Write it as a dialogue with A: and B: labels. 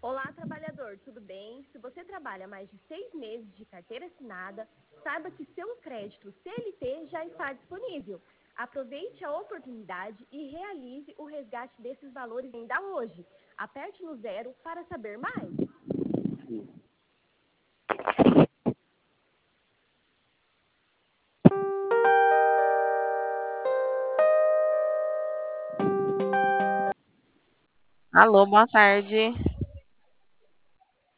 A: Olá, trabalhador, tudo bem? Se você trabalha mais de 6 meses de carteira assinada, saiba que seu crédito CLT já está disponível. Aproveite a oportunidade e realize o resgate desses valores ainda hoje. Aperte no zero para saber mais.
B: Alô, boa tarde.